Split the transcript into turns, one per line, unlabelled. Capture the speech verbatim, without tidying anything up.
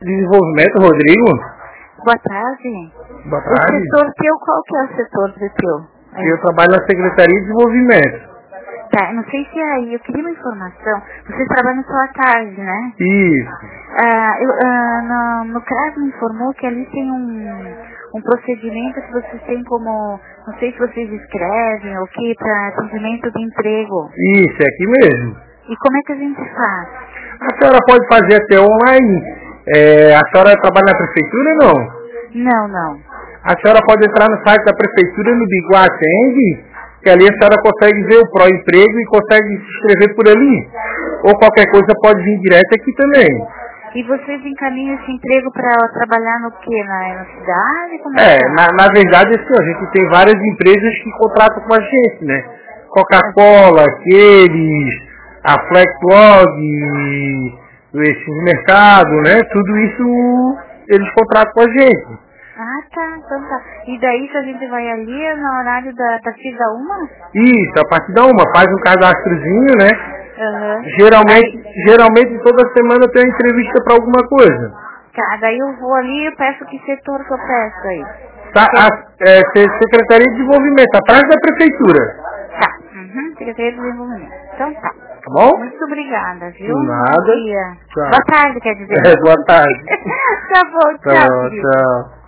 Desenvolvimento, Rodrigo.
Boa tarde.
Boa tarde.
O setor teu, qual que é o setor do teu?
Eu trabalho na Secretaria de Desenvolvimento.
Tá, não sei se é aí, eu queria uma informação. Vocês trabalham só à tarde, né?
Isso.
Ah, eu, ah, no, no CRAS me informou que ali tem um, um procedimento que vocês têm como, não sei se vocês escrevem ou que, para atendimento de emprego.
Isso, é aqui mesmo.
E como é que a gente faz?
A senhora pode fazer até online. É, a senhora trabalha na prefeitura, não?
Não, não.
A senhora pode entrar no site da prefeitura, no Biguá Atende, que ali a senhora consegue ver o pró-emprego e consegue se inscrever por ali. Ou qualquer coisa pode vir direto aqui também.
E vocês encaminham esse emprego para trabalhar no quê? Na, na cidade? Como
É,
é,
na, na verdade, assim, a gente tem várias empresas que contratam com a gente, né? Coca-Cola, aqueles, a Flexlog, esse mercado, né? Tudo isso eles contratam com a gente.
Ah, tá, então tá. E daí se a gente vai ali é no horário da, da da uma?
Isso, a partir da uma, faz um cadastrozinho, né?
Uhum.
Geralmente,
Aí,
geralmente toda semana tem uma entrevista para alguma coisa.
tá, daí eu vou ali e eu peço que setor que eu peço aí.
Tá, a, é, Secretaria de Desenvolvimento, atrás da prefeitura.
Tá, uhum, Secretaria de Desenvolvimento. Então tá.
Tá bom?
Muito obrigada, viu?
Nada.
Bom dia.
Tchau.
Boa tarde, quer dizer.
É, boa tarde.
Tá bom,
Tá
tchau,
bom,
querido.
tchau.